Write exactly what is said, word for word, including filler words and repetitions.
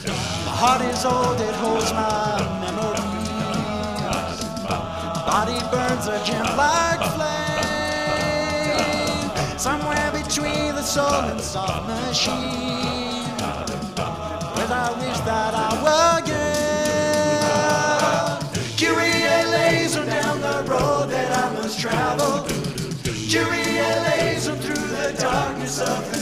My heart is old, it holds my memories. Body burns a gem like flame, somewhere between the soul and soft machine, where I wish that I were again. Kyrie laser down the road that I must travel. Kyrie laser through the darkness of the